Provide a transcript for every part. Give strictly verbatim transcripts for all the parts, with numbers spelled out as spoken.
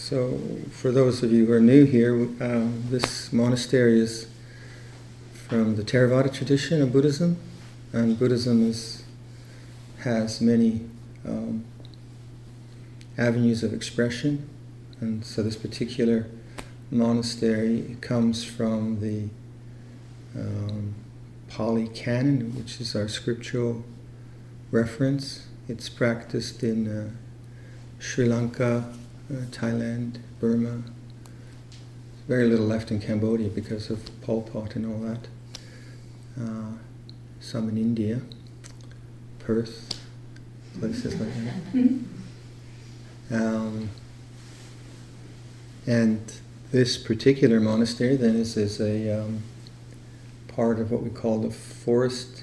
So, for those of you who are new here, um, this monastery is from the Theravada tradition of Buddhism, and Buddhism is, has many um, avenues of expression, and so this particular monastery comes from the um, Pali Canon, which is our scriptural reference. It's practiced in uh, Sri Lanka, uh, Thailand, Burma. Very little left in Cambodia because of Pol Pot and all that. Uh, some in India, Perth, places like that. Um, and this particular monastery then is, is a um, part of what we call the forest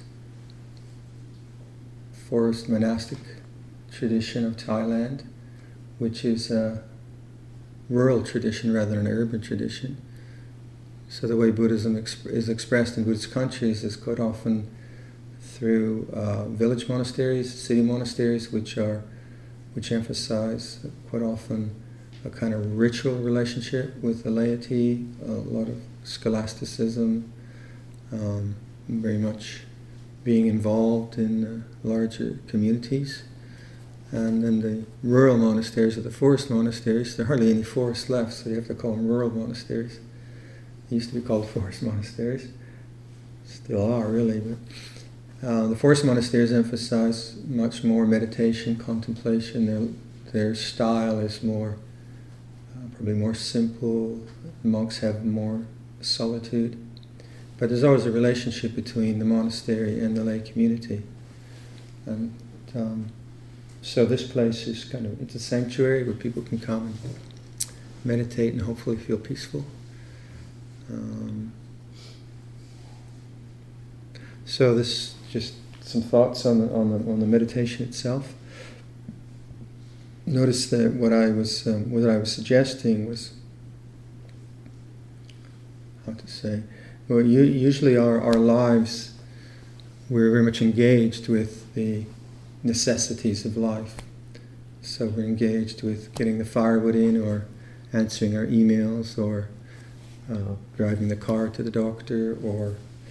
forest monastic tradition of Thailand, which is a rural tradition rather than an urban tradition. So the way Buddhism exp- is expressed in Buddhist countries is quite often through uh, village monasteries, city monasteries, which are which emphasize quite often a kind of ritual relationship with the laity, a lot of scholasticism, um, very much being involved in uh, larger communities. And then the rural monasteries, or the forest monasteries, there are hardly any forests left, so you have to call them rural monasteries. They used to be called forest monasteries. Still are, really. But uh, the forest monasteries emphasize much more meditation, contemplation. Their, their style is more, uh, probably more simple. Monks have more solitude. But there's always a relationship between the monastery and the lay community. And um, so this place is kind of, it's a sanctuary where people can come and meditate and hopefully feel peaceful. Um, so this, just some thoughts on the, on the, on the meditation itself. Notice that what I was, um, what I was suggesting was, how to say, well, you, usually our, our lives, we're very much engaged with the necessities of life. So we're engaged with getting the firewood in, or answering our emails, or uh, driving the car to the doctor, or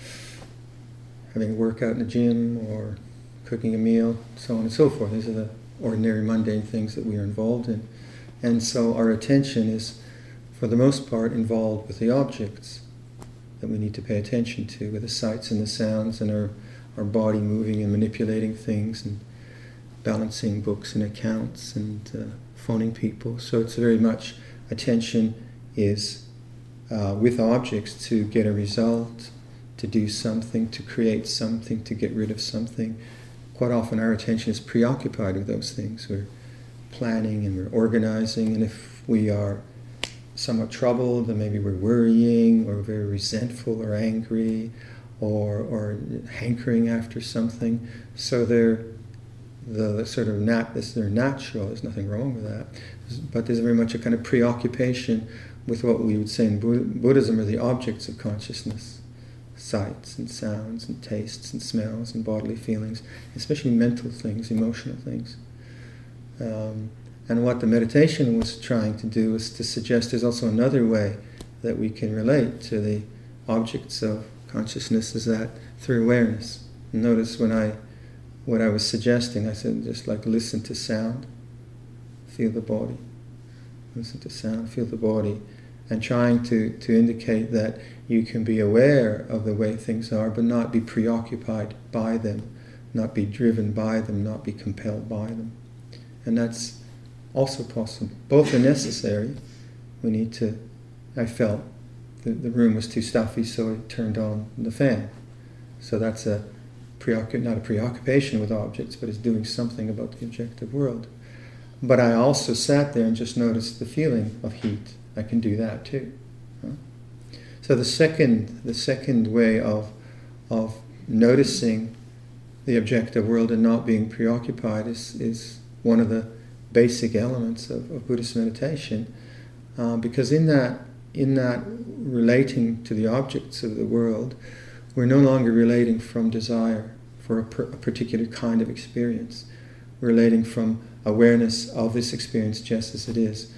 having a workout in the gym, or cooking a meal, so on and so forth. These are the ordinary mundane things that we are involved in. And so our attention is, for the most part, involved with the objects that we need to pay attention to, with the sights and the sounds, and our, our body moving and manipulating things, and balancing books and accounts, and uh, phoning people. So it's very much, attention is uh, with objects to get a result, to do something, to create something, to get rid of something. Quite often our attention is preoccupied with those things. We're planning and we're organizing, and if we are somewhat troubled, then maybe we're worrying, or very resentful or angry, or or hankering after something. So they're the, the sort of nat this they're natural. There's nothing wrong with that, but there's very much a kind of preoccupation with what we would say in Buddhism are the objects of consciousness: sights and sounds and tastes and smells and bodily feelings, especially mental things, emotional things. Um, And what the meditation was trying to do was to suggest there's also another way that we can relate to the objects of consciousness, is that through awareness. Notice when I, what I was suggesting, I said just like listen to sound, feel the body. Listen to sound, feel the body. And trying to, to indicate that you can be aware of the way things are, but not be preoccupied by them, not be driven by them, not be compelled by them. And that's also possible. Both are necessary. We need to, I felt the, the room was too stuffy, so I turned on the fan. So that's a preoccup- not a preoccupation with objects, but it's doing something about the objective world. But I also sat there and just noticed the feeling of heat. I can do that too. Huh? So the second, the second way of of noticing the objective world and not being preoccupied is is one of the basic elements of, of Buddhist meditation, uh, because in that in that relating to the objects of the world, we're no longer relating from desire for a, per, a particular kind of experience. We're relating from awareness of this experience just as it is.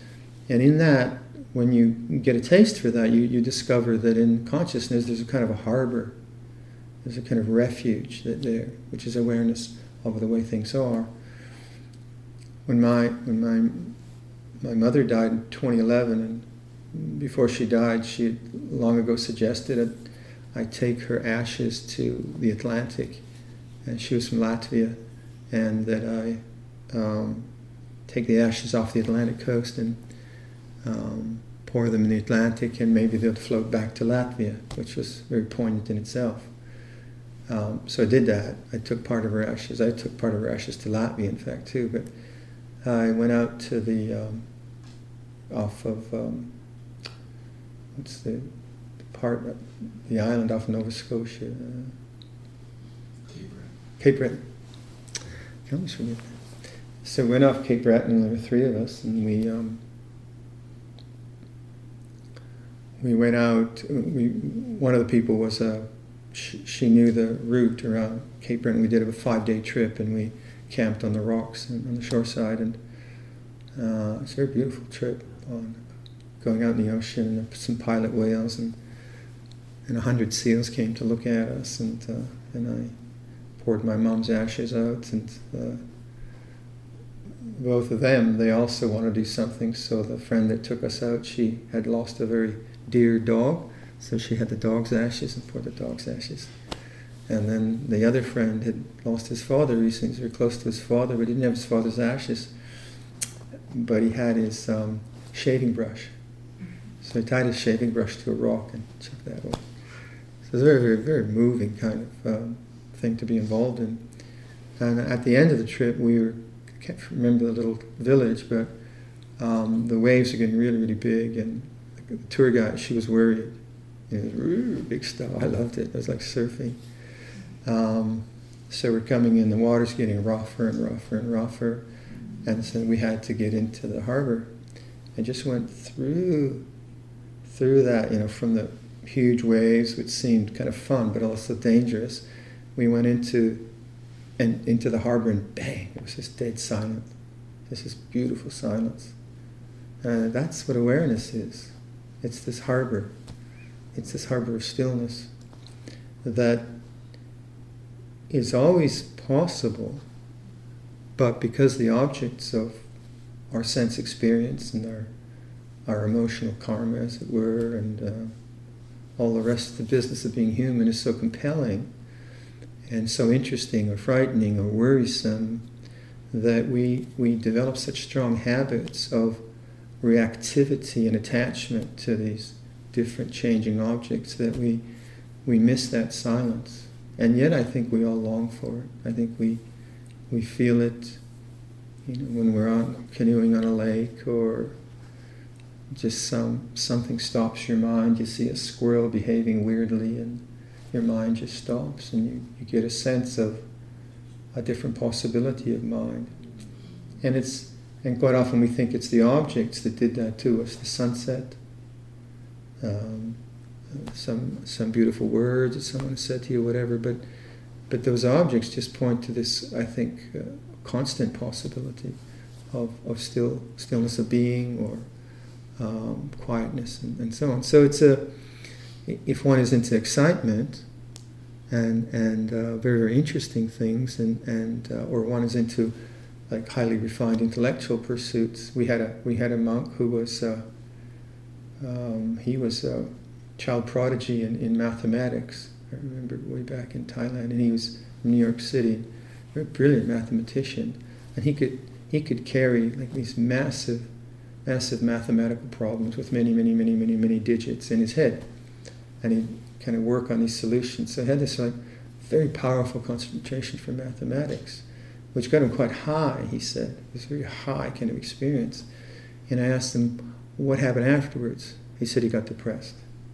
And in that, when you get a taste for that, you, you discover that in consciousness there's a kind of a harbor, there's a kind of refuge that there, which is awareness of the way things are. When my when my my mother died in twenty eleven, and before she died, she had long ago suggested that I take her ashes to the Atlantic, and she was from Latvia, and that I um, take the ashes off the Atlantic coast and um, pour them in the Atlantic, and maybe they'll float back to Latvia, which was very poignant in itself. Um, so I did that. I took part of her ashes. I took part of her ashes to Latvia, in fact, too. But I went out to the um, off of um, what's the, the part of the island off Nova Scotia, uh, Cape Breton. Cape Breton. I always forget that. So we went off Cape Breton, and there were three of us, and we um, we went out. We one of the people was a. She, she knew the route around Cape Breton. We did a five-day trip, and we camped on the rocks and on the shore side, and uh, it's a very beautiful trip. On going out in the ocean, and some pilot whales, and and a hundred seals came to look at us, and uh, and I poured my mom's ashes out, and uh, both of them, they also wanted to do something. So the friend that took us out, she had lost a very dear dog. So she had the dog's ashes and poured the dog's ashes. And then the other friend had lost his father recently. He was very close to his father, but he didn't have his father's ashes. But he had his um, shaving brush. So he tied his shaving brush to a rock and chucked that over. So it's a very, very, very moving kind of um, thing to be involved in. And at the end of the trip, we were, I can't remember the little village, but um, the waves were getting really, really big. And the tour guide, she was worried. It was really big stuff. I loved it. It was like surfing. Um, so we're coming in, the water's getting rougher and rougher and rougher. And so we had to get into the harbor and just went through through that, you know, from the huge waves, which seemed kind of fun, but also dangerous. We went into and into the harbor, and bang, it was just dead silent. Just this beautiful silence. Uh, that's what awareness is. It's this harbor. It's this harbor of stillness that is always possible, but because the objects of our sense experience and our our emotional karma, as it were, and uh, all the rest of the business of being human is so compelling and so interesting or frightening or worrisome that we we develop such strong habits of reactivity and attachment to these different changing objects that we we miss that silence. And yet I think we all long for it. I think we we feel it, you know, when we're on canoeing on a lake, or just some something stops your mind. You see a squirrel behaving weirdly and your mind just stops, and you, you get a sense of a different possibility of mind. And it's and quite often we think it's the objects that did that to us, the sunset, Um, some some beautiful words that someone said to you, whatever, but but those objects just point to this, I think, uh, constant possibility of of still stillness of being, or um, quietness, and, and so on. So it's a if one is into excitement and and uh, very very interesting things, and and uh, or one is into like highly refined intellectual pursuits. We had a we had a monk who was. Uh, Um, he was a child prodigy in, in mathematics. I remember way back in Thailand, and he was from New York City, a very brilliant mathematician, and he could he could carry like these massive, massive mathematical problems with many, many, many, many, many digits in his head, and he'd kind of work on these solutions. So he had this like very powerful concentration for mathematics, which got him quite high. He said it was a very high kind of experience, and I asked him, what happened afterwards? He said he got depressed.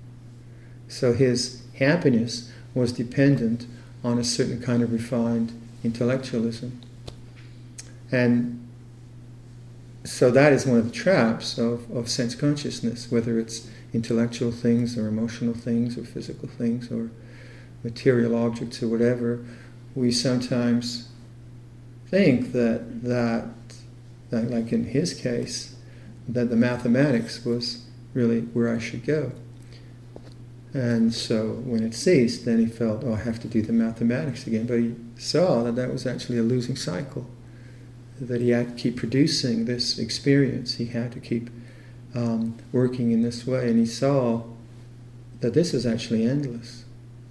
So his happiness was dependent on a certain kind of refined intellectualism. And so that is one of the traps of, of sense consciousness, whether it's intellectual things or emotional things or physical things or material objects or whatever. We sometimes think that, that, that like in his case, that the mathematics was really where I should go. And so when it ceased, then he felt, oh, I have to do the mathematics again. But he saw that that was actually a losing cycle, that he had to keep producing this experience. He had to keep um, working in this way. And he saw that this is actually endless.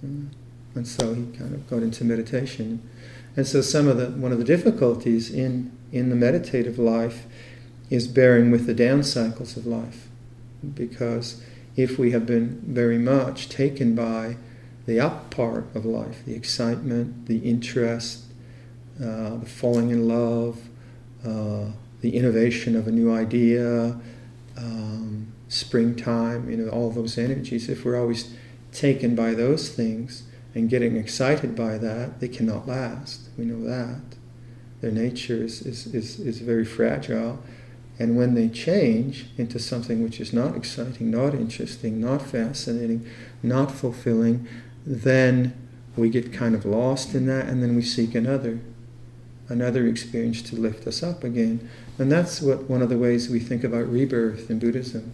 And so he kind of got into meditation. And so some of the one of the difficulties in, in the meditative life is bearing with the down cycles of life. Because if we have been very much taken by the up part of life, the excitement, the interest, uh, the falling in love, uh, the innovation of a new idea, um, springtime, you know, all those energies, if we're always taken by those things and getting excited by that, they cannot last. We know that. Their nature is, is, is, is very fragile. And when they change into something which is not exciting, not interesting, not fascinating, not fulfilling, then we get kind of lost in that, and then we seek another, another experience to lift us up again. And that's what one of the ways we think about rebirth in Buddhism.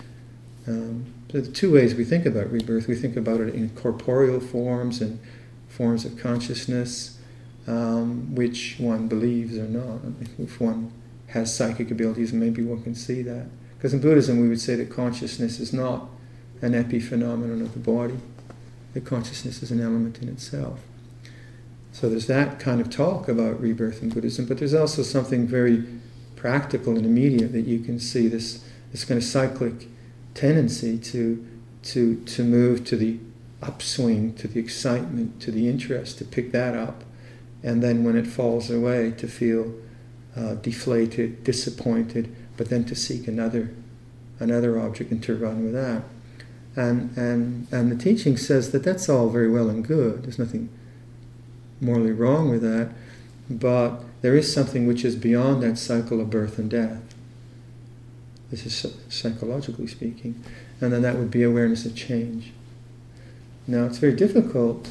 Um, so the two ways we think about rebirth. We think about it in corporeal forms and forms of consciousness, um, which one believes or not. If one has psychic abilities, and maybe one can see that. Because in Buddhism we would say that consciousness is not an epiphenomenon of the body, that consciousness is an element in itself. So there's that kind of talk about rebirth in Buddhism, but there's also something very practical and immediate that you can see, this, this kind of cyclic tendency to, to, to move to the upswing, to the excitement, to the interest, to pick that up, and then when it falls away to feel Uh, deflated, disappointed, but then to seek another, another object and to run with that. And and and the teaching says that that's all very well and good. There's nothing morally wrong with that, but there is something which is beyond that cycle of birth and death. This is psychologically speaking, and then that would be awareness of change. Now it's very difficult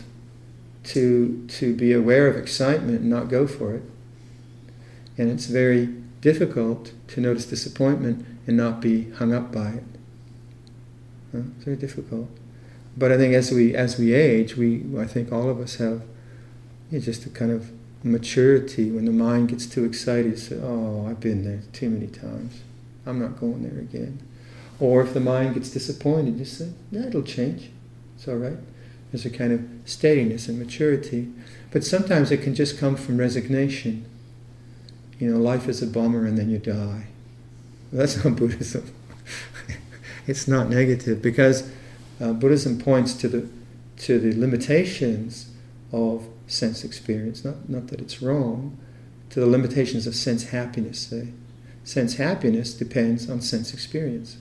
to to be aware of excitement and not go for it. And it's very difficult to notice disappointment and not be hung up by it. Huh? It's very difficult. But I think as we as we age, we I think all of us have, you know, just a kind of maturity. When the mind gets too excited, you say, oh, I've been there too many times. I'm not going there again. Or if the mind gets disappointed, just say, yeah, it'll change. It's all right. There's a kind of steadiness and maturity. But sometimes it can just come from resignation. You know, life is a bummer and then you die. Well, that's not Buddhism. It's not negative, because uh, Buddhism points to the to the limitations of sense experience. Not not that it's wrong, to the limitations of sense happiness. Say, sense happiness depends on sense experience.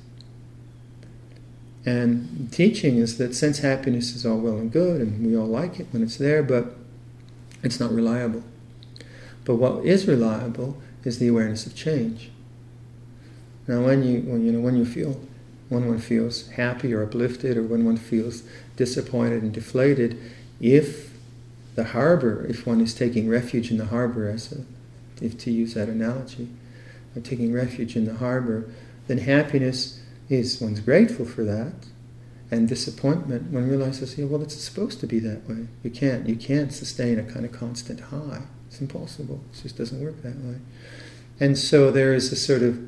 And teaching is that sense happiness is all well and good, and we all like it when it's there, but it's not reliable. But what is reliable is the awareness of change. Now, when you, when, you know, when you feel, when one feels happy or uplifted, or when one feels disappointed and deflated, if the harbor, if one is taking refuge in the harbor, as a, if to use that analogy, or taking refuge in the harbor, then happiness is, one's grateful for that, and disappointment, one realizes, yeah, well, it's supposed to be that way. You can't, you can't sustain a kind of constant high. It's impossible. It just doesn't work that way. And so there is a sort of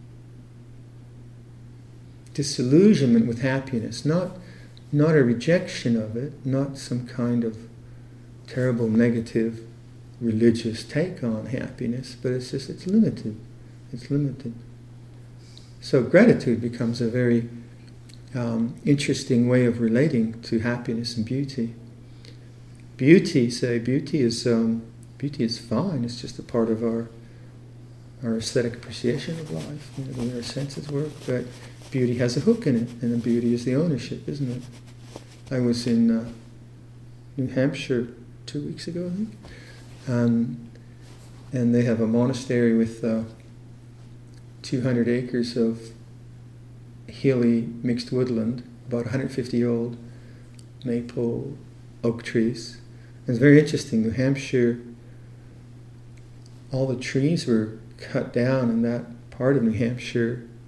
disillusionment with happiness, not, not a rejection of it, not some kind of terrible negative religious take on happiness, but it's just, it's limited. It's limited. So gratitude becomes a very um, interesting way of relating to happiness and beauty. Beauty, say, beauty is... Um, Beauty is fine. It's just a part of our our aesthetic appreciation of life, you know, the way our senses work. But beauty has a hook in it, and the beauty is the ownership, isn't it? I was in uh, New Hampshire two weeks ago, I think, um, and they have a monastery with uh, two hundred acres of hilly mixed woodland, about one hundred fifty old maple oak trees. And it's very interesting. New Hampshire, all the trees were cut down in that part of New Hampshire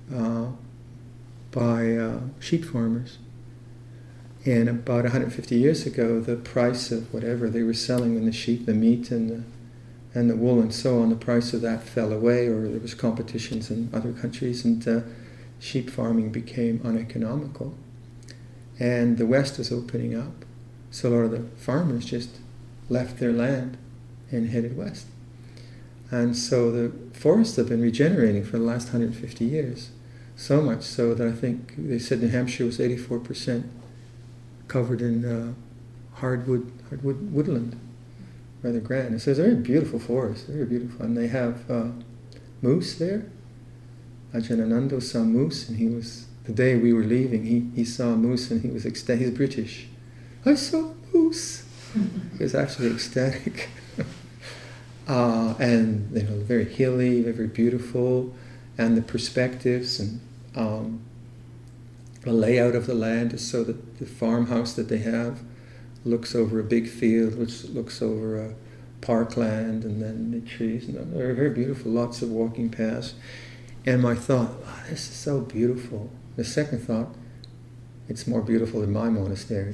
uh, by uh, sheep farmers. And about one hundred fifty years ago, the price of whatever they were selling in the sheep, the meat and the, and the wool and so on, the price of that fell away, or there was competitions in other countries, and uh, sheep farming became uneconomical. And the West was opening up, so a lot of the farmers just left their land and headed west. And so the forests have been regenerating for the last one hundred fifty years, so much so that I think they said New Hampshire was eighty-four percent covered in uh, hardwood, hardwood woodland, rather grand. And so it's a very beautiful forest, very beautiful. And they have uh, moose there. Ajahn Ananda saw moose, and he was, the day we were leaving, he, he saw a moose and he was ecstatic. He's British. I saw a moose. He was actually ecstatic. uh, and, you know, very hilly, very beautiful, and the perspectives and um, the layout of the land is so that the farmhouse that they have looks over a big field, which looks over a parkland, and then the trees. And they're very beautiful, lots of walking paths. And my thought, oh, this is so beautiful. The second thought, it's more beautiful than my monastery.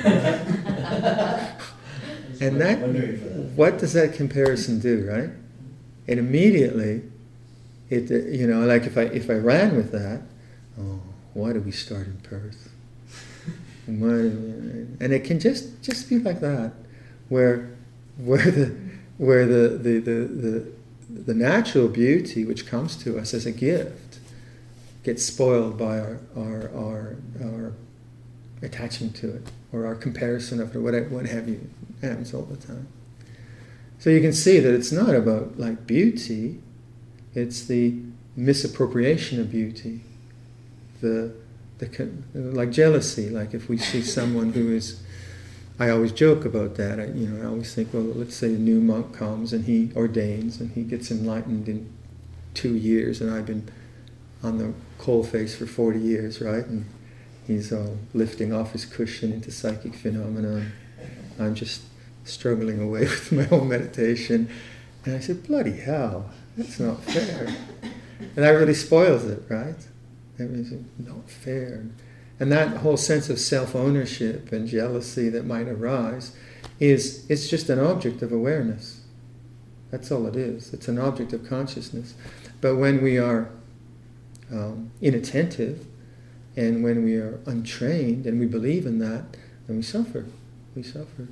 And that, what does that comparison do, right? And immediately, it you know, like if I if I ran with that, oh, why did we start in Perth? And, why, and it can just, just be like that, where where the where the the, the the the natural beauty which comes to us as a gift gets spoiled by our our our, our attachment to it, or our comparison of it, or what, what have you. It happens all the time. So you can see that it's not about like beauty, it's the misappropriation of beauty. The, the like jealousy, like if we see someone who is, I always joke about that. I, you know, I always think, well, let's say a new monk comes and he ordains and he gets enlightened in two years, and I've been on the coalface for forty years, right? And he's all lifting off his cushion into psychic phenomena. I'm just struggling away with my own meditation, and I said, "Bloody hell, that's not fair," and that really spoils it, right? Everything's not fair. And that whole sense of self-ownership and jealousy that might arise is, it's just an object of awareness. That's all it is. It's an object of consciousness. But when we are um, inattentive, and when we are untrained, and we believe in that, then we suffer. We suffer.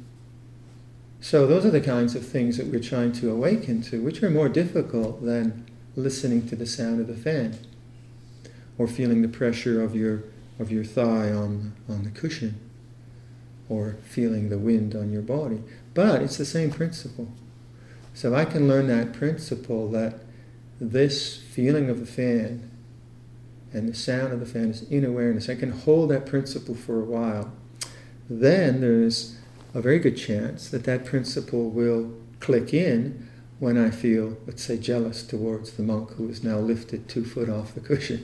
So those are the kinds of things that we're trying to awaken to, which are more difficult than listening to the sound of the fan, or feeling the pressure of your of your thigh on on the cushion, or feeling the wind on your body. But it's the same principle. So I can learn that principle, that this feeling of the fan and the sound of the fan is in awareness. I can hold that principle for a while. Then there's a very good chance that that principle will click in when I feel, let's say, jealous towards the monk who is now lifted two foot off the cushion.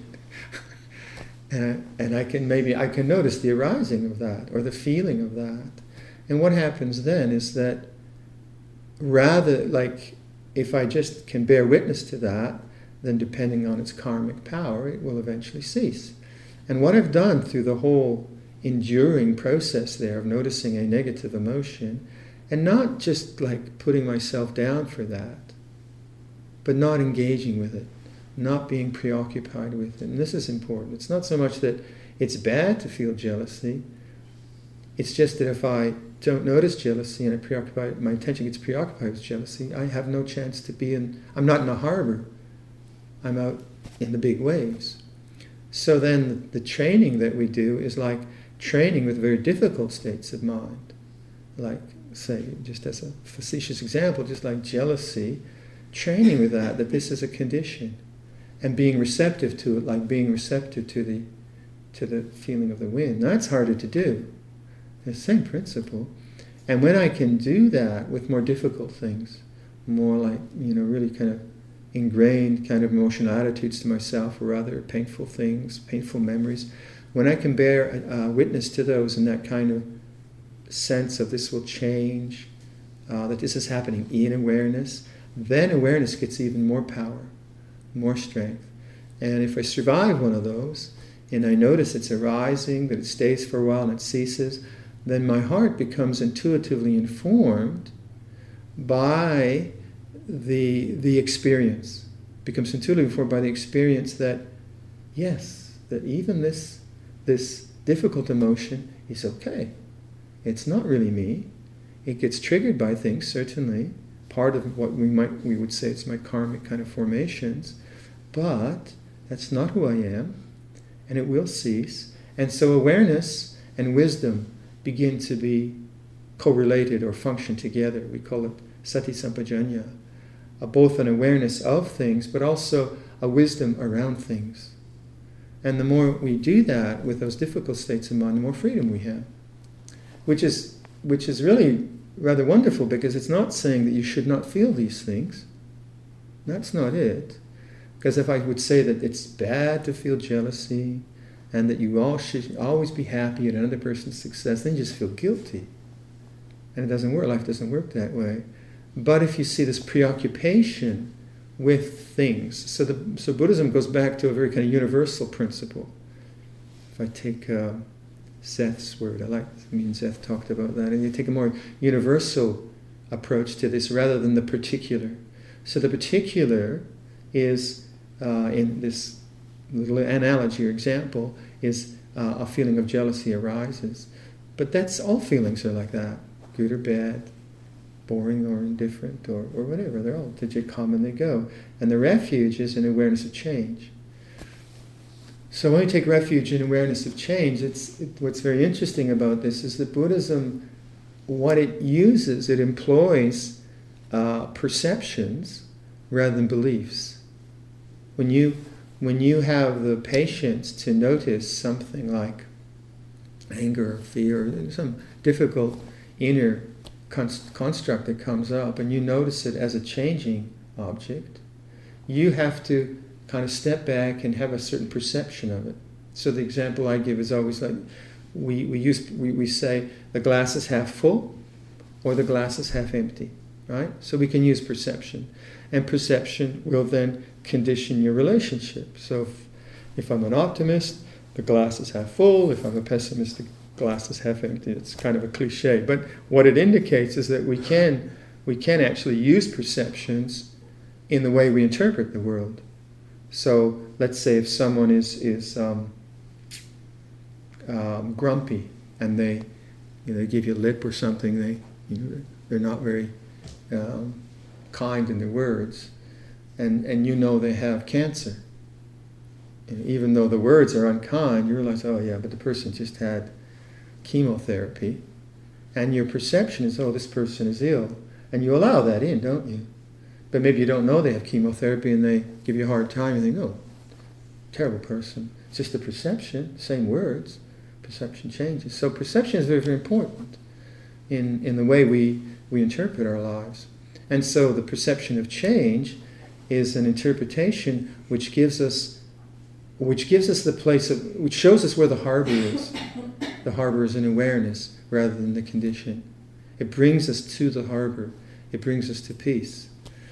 and, I, and I can maybe, I can notice the arising of that, or the feeling of that. And what happens then is that rather, like, if I just can bear witness to that, then depending on its karmic power, it will eventually cease. And what I've done through the whole enduring process there of noticing a negative emotion, and not just like putting myself down for that, but not engaging with it, not being preoccupied with it. And this is important. It's not so much that it's bad to feel jealousy, it's just that if I don't notice jealousy and I preoccupy, my attention gets preoccupied with jealousy, I have no chance to be in, I'm not in a harbor, I'm out in the big waves. So then the training that we do is like training with very difficult states of mind. Like, say, just as a facetious example, just like jealousy, training with that, that this is a condition, and being receptive to it, like being receptive to the to the feeling of the wind. Now, that's harder to do. The same principle. And when I can do that with more difficult things, more like, you know, really kind of ingrained kind of emotional attitudes to myself, or rather painful things, painful memories, when I can bear uh, witness to those in that kind of sense of this will change, uh, that this is happening in awareness, then awareness gets even more power, more strength. And if I survive one of those, and I notice it's arising, that it stays for a while and it ceases, then my heart becomes intuitively informed by the, the experience. Becomes intuitively informed by the experience that, yes, that even this, this difficult emotion is okay. It's not really me. It gets triggered by things, certainly. Part of what we might we would say it's my karmic kind of formations, but that's not who I am, and it will cease. And so awareness and wisdom begin to be correlated or function together. We call it sati sampajanya, uh, both an awareness of things, but also a wisdom around things. And the more we do that with those difficult states of mind, the more freedom we have, which is which is really rather wonderful, because it's not saying that you should not feel these things. That's not it. Because if I would say that it's bad to feel jealousy and that you all should always be happy at another person's success, then you just feel guilty. And it doesn't work. Life doesn't work that way. But if you see this preoccupation with things, so the so Buddhism goes back to a very kind of universal principle. If I take uh, Seth's word, I like, me and Seth talked about that, and you take a more universal approach to this rather than the particular. So the particular is, uh, in this little analogy or example, is uh, a feeling of jealousy arises. But that's, all feelings are like that, good or bad, boring or indifferent or, or whatever. They're all, they come and they go. And the refuge is an awareness of change. So when we take refuge in awareness of change, it's it, what's very interesting about this is that Buddhism, what it uses, it employs uh, perceptions rather than beliefs. When you when you have the patience to notice something like anger or fear or some difficult inner const- construct that comes up, and you notice it as a changing object, you have to kind of step back and have a certain perception of it. So the example I give is always like, we we use we, we say the glass is half full or the glass is half empty, right? So we can use perception. And perception will then condition your relationship. So if, if I'm an optimist, the glass is half full. If I'm a pessimist, the glass is half empty. It's kind of a cliche. But what it indicates is that we can we can actually use perceptions in the way we interpret the world. So let's say if someone is is um, um, grumpy and they you know, they give you a lip or something, they you know they're not very um, kind in their words, and and you know they have cancer. And even though the words are unkind, you realize, oh yeah, but the person just had chemotherapy, and your perception is, oh, this person is ill, and you allow that in, don't you? But maybe you don't know they have chemotherapy and they give you a hard time and they think, oh, terrible person. It's just a perception, same words, perception changes. So perception is very, very important in, in the way we, we interpret our lives. And so the perception of change is an interpretation which gives us which gives us the place of, which shows us where the harbor is. The harbor is an awareness rather than the condition. It brings us to the harbor. It brings us to peace.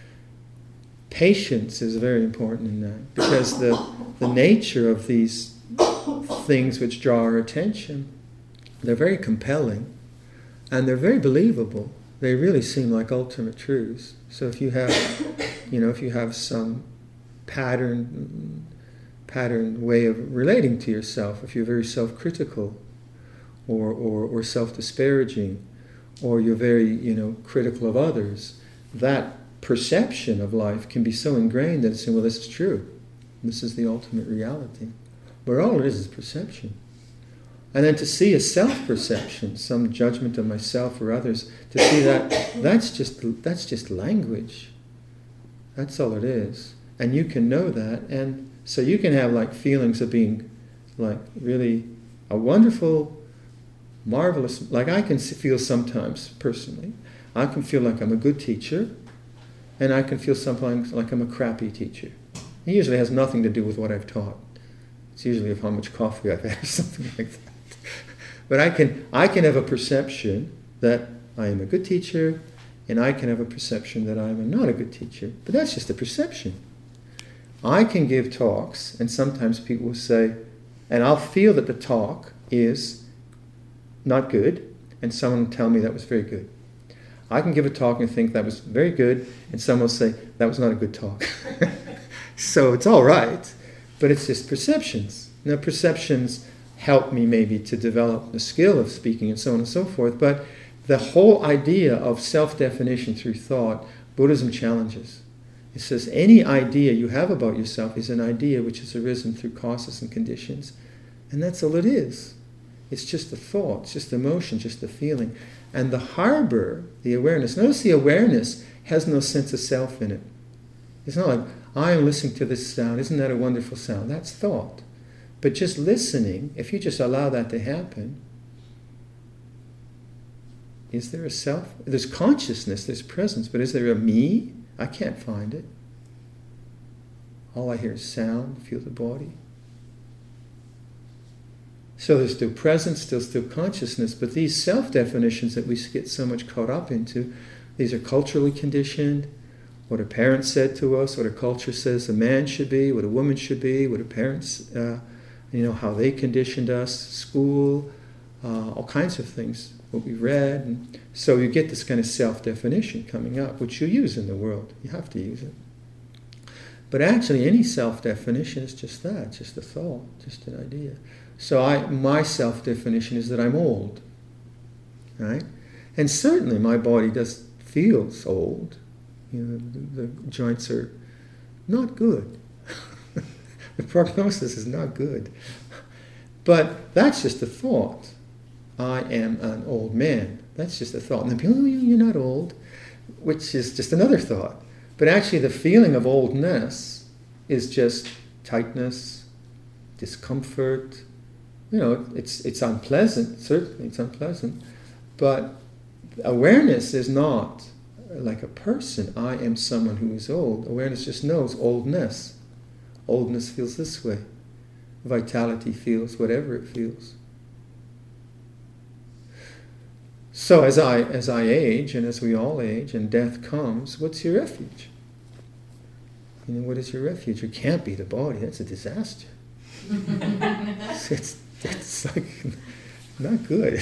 Patience is very important in that, because the, the nature of these things which draw our attention, they're very compelling and they're very believable. They really seem like ultimate truths. So if you have, you know, if you have some pattern, pattern way of relating to yourself, if you're very self-critical or, or, or self-disparaging, or you're very, you know, critical of others, that perception of life can be so ingrained that it's saying, well, this is true. This is the ultimate reality. But all it is is perception. And then to see a self-perception, some judgment of myself or others, to see that, that's just that's just language. That's all it is. And you can know that. And so you can have like feelings of being like really a wonderful, marvelous, like I can feel sometimes personally, I can feel like I'm a good teacher, and I can feel sometimes like I'm a crappy teacher. It usually has nothing to do with what I've taught. It's usually of how much coffee I've had or something like that. But I can I can have a perception that I am a good teacher, and I can have a perception that I am not a good teacher. But that's just a perception. I can give talks, and sometimes people will say, and I'll feel that the talk is not good, and someone will tell me that was very good. I can give a talk and think that was very good, and someone will say, that was not a good talk. So it's all right, but it's just perceptions. Now, perceptions help me maybe to develop the skill of speaking and so on and so forth, but the whole idea of self-definition through thought, Buddhism challenges. It says any idea you have about yourself is an idea which has arisen through causes and conditions, and that's all it is. It's just a thought, it's just emotion, just a feeling. And the harbor, the awareness, notice the awareness has no sense of self in it. It's not like, I am listening to this sound, isn't that a wonderful sound? That's thought. But just listening, if you just allow that to happen, is there a self? There's consciousness, there's presence, but is there a me? I can't find it. All I hear is sound, feel the body. So there's still presence, still still consciousness, but these self-definitions that we get so much caught up into, these are culturally conditioned. What a parent said to us, what a culture says a man should be, what a woman should be, what a parents, uh, you know, how they conditioned us, school, uh, all kinds of things, what we read. And so you get this kind of self-definition coming up, which you use in the world. You have to use it. But actually, any self-definition is just that, just a thought, just an idea. So I, my self-definition is that I'm old, right? And certainly my body does feels old. You know, the, the joints are not good. The prognosis is not good. But that's just a thought. I am an old man. That's just a thought. And then people, oh, you're not old, which is just another thought. But actually the feeling of oldness is just tightness, discomfort. You know, it's it's unpleasant, certainly it's unpleasant. But awareness is not like a person. I am someone who is old. Awareness just knows oldness. Oldness feels this way. Vitality feels whatever it feels. So as I as I age, and as we all age, and death comes, what's your refuge? You know, what is your refuge? It can't be the body. That's a disaster. it's it's like not good.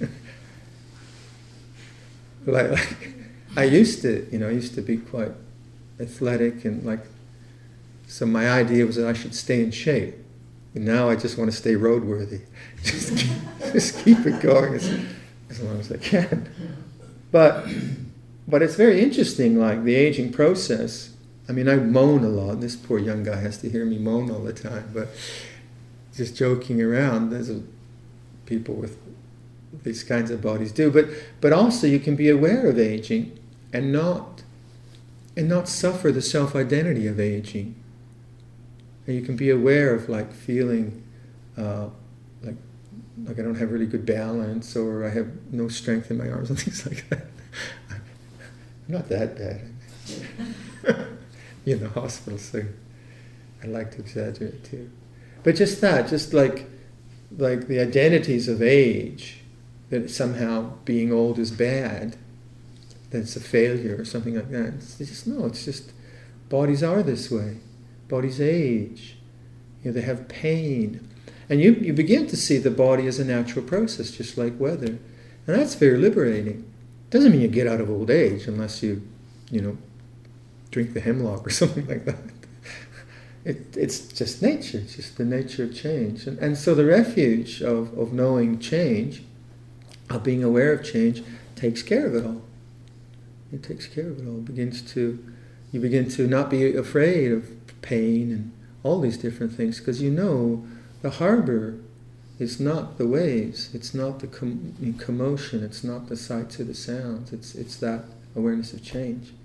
like, like I used to, you know, I used to be quite athletic, and like, so my idea was that I should stay in shape. And now I just want to stay roadworthy. Just keep, just keep it going as, as long as I can. But but it's very interesting, like the aging process. I mean, I moan a lot. This poor young guy has to hear me moan all the time. But just joking around, there's a, people with these kinds of bodies do. But but also you can be aware of aging and not and not suffer the self-identity of aging. And you can be aware of like feeling uh, like like I don't have really good balance, or I have no strength in my arms and things like that. I'm not that bad. You know, hospital thing. I like to exaggerate too. But just that, just like like the identities of age, that somehow being old is bad, that it's a failure or something like that. It's just no, it's just bodies are this way. Bodies age. You know, they have pain. And you, you begin to see the body as a natural process, just like weather. And that's very liberating. Doesn't mean you get out of old age unless you, you know, drink the hemlock or something like that. It, it's just nature, it's just the nature of change. And, and so the refuge of, of knowing change, of being aware of change, takes care of it all. It takes care of it all. It begins to, you begin to not be afraid of pain and all these different things, because you know the harbor is not the waves, it's not the com- commotion, it's not the sights or the sounds, it's it's that awareness of change.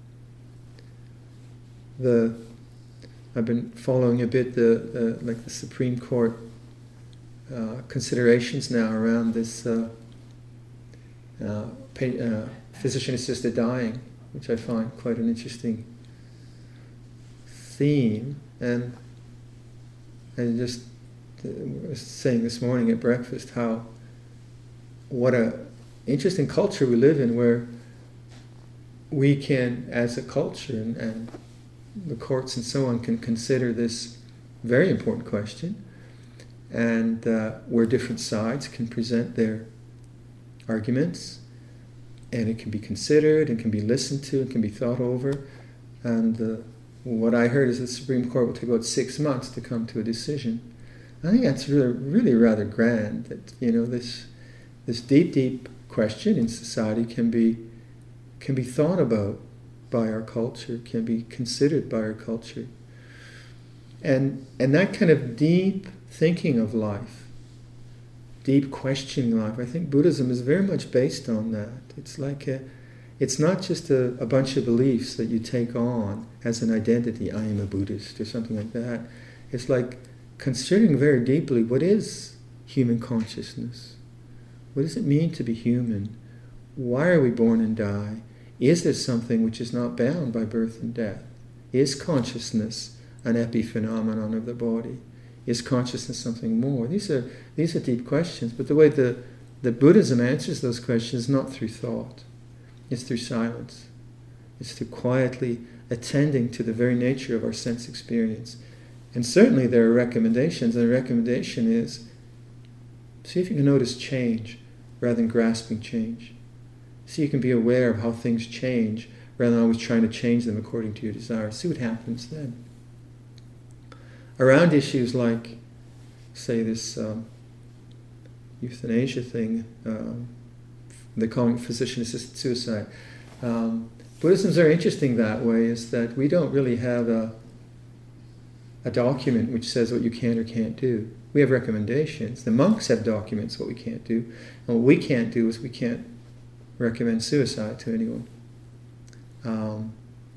The I've been following a bit the uh, like the Supreme Court uh, considerations now around this uh, uh, pa- uh, physician-assisted dying, which I find quite an interesting theme, and and just uh, I was saying this morning at breakfast how what a interesting culture we live in, where we can, as a culture, and, and the courts and so on can consider this very important question, and uh, where different sides can present their arguments, and it can be considered and can be listened to and can be thought over. And uh, what I heard is the Supreme Court will take about six months to come to a decision. I think that's really, really rather grand. That you know this this deep, deep question in society can be can be thought about by our culture, can be considered by our culture, and and that kind of deep thinking of life, deep questioning life. I think Buddhism is very much based on that. It's like a, it's not just a, a bunch of beliefs that you take on as an identity. I am a Buddhist or something like that. It's like considering very deeply what is human consciousness. What does it mean to be human? Why are we born and die? Is there something which is not bound by birth and death? Is consciousness an epiphenomenon of the body? Is consciousness something more? These are these are deep questions, but the way the, the Buddhism answers those questions is not through thought. It's through silence. It's through quietly attending to the very nature of our sense experience. And certainly there are recommendations, and the recommendation is see if you can notice change rather than grasping change. See if you can be aware of how things change rather than always trying to change them according to your desires. See what happens then. Around issues like, say, this um, euthanasia thing, um, they're calling it physician-assisted suicide. Um, Buddhism's very interesting that way, is that we don't really have a, a document which says what you can or can't do. We have recommendations. The monks have documents what we can't do. And what we can't do is we can't recommend suicide to anyone. Um,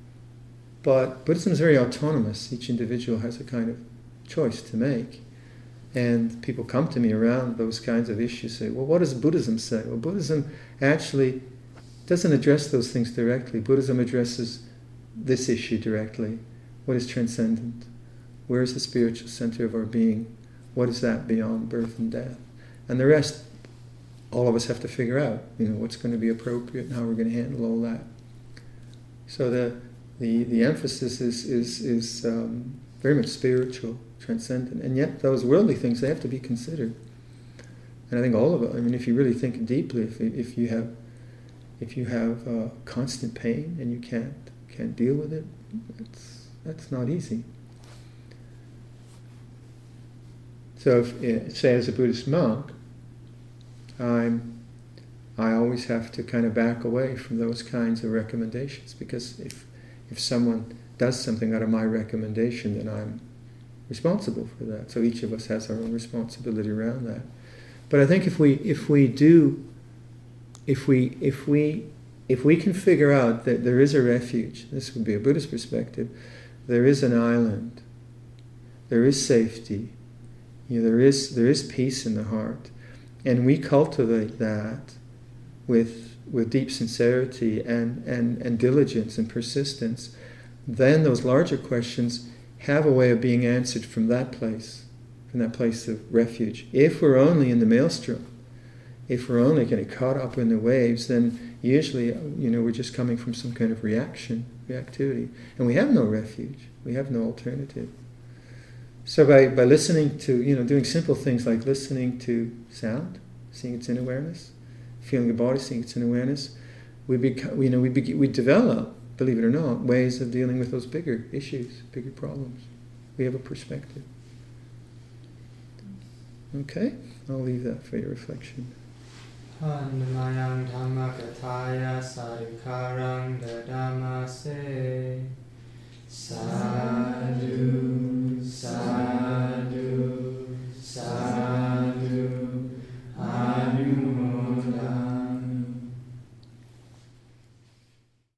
but Buddhism is very autonomous. Each individual has a kind of choice to make. And people come to me around those kinds of issues, say, well, what does Buddhism say? Well, Buddhism actually doesn't address those things directly. Buddhism addresses this issue directly. What is transcendent? Where is the spiritual center of our being? What is that beyond birth and death? And the rest, all of us have to figure out, you know, what's going to be appropriate and how we're going to handle all that. So the the, the emphasis is is, is um, very much spiritual, transcendent, and yet those worldly things, they have to be considered. And I think all of it. I mean, if you really think deeply, if if you have if you have uh, constant pain and you can't can't deal with it, that's that's not easy. So, if, say, as a Buddhist monk, I'm, I always have to kind of back away from those kinds of recommendations, because if if someone does something out of my recommendation, then I'm responsible for that. So each of us has our own responsibility around that. But I think if we if we do, if we if we if we can figure out that there is a refuge, this would be a Buddhist perspective, there is an island, there is safety. You know, there is there is peace in the heart, and we cultivate that with with deep sincerity and, and, and diligence and persistence. Then those larger questions have a way of being answered from that place, from that place of refuge. If we're only in the maelstrom, if we're only getting caught up in the waves, then usually, you know, we're just coming from some kind of reaction, reactivity, and we have no refuge. We have no alternative. So by, by listening to, you know, doing simple things like listening to sound, seeing its in awareness, feeling the body, seeing its in awareness, we become, you know, we be, we develop, believe it or not, ways of dealing with those bigger issues, bigger problems. We have a perspective. Okay, I'll leave that for your reflection. Annamayam dhamma kathaya sarikarang dadamase